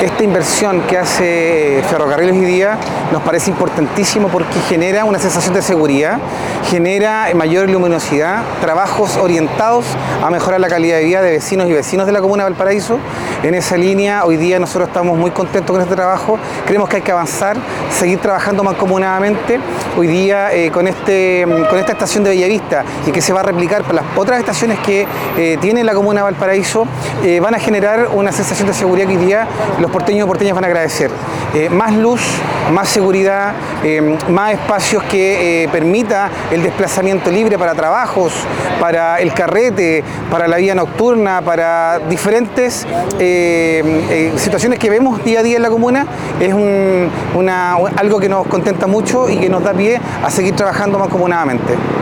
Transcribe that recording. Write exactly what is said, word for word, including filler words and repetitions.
Esta inversión que hace Ferrocarriles hoy día nos parece importantísimo porque genera una sensación de seguridad, genera mayor luminosidad, trabajos orientados a mejorar la calidad de vida de vecinos y vecinos de la comuna de Valparaíso. En esa línea, hoy día nosotros estamos muy contentos con este trabajo, creemos que hay que avanzar, seguir trabajando mancomunadamente. Hoy día eh, con, este, con esta estación de Bellavista y que se va a replicar para las otras estaciones que eh, tiene la comuna de Valparaíso, eh, van a generar una sensación de seguridad que hoy día los porteños y porteñas van a agradecer. Eh, más luz, más seguridad, eh, más espacios que eh, permita el desplazamiento libre para trabajos, para el carrete, para la vida nocturna, para diferentes eh, eh, situaciones que vemos día a día en la comuna. Es un, una, algo que nos contenta mucho y que nos da pie a seguir trabajando mancomunadamente.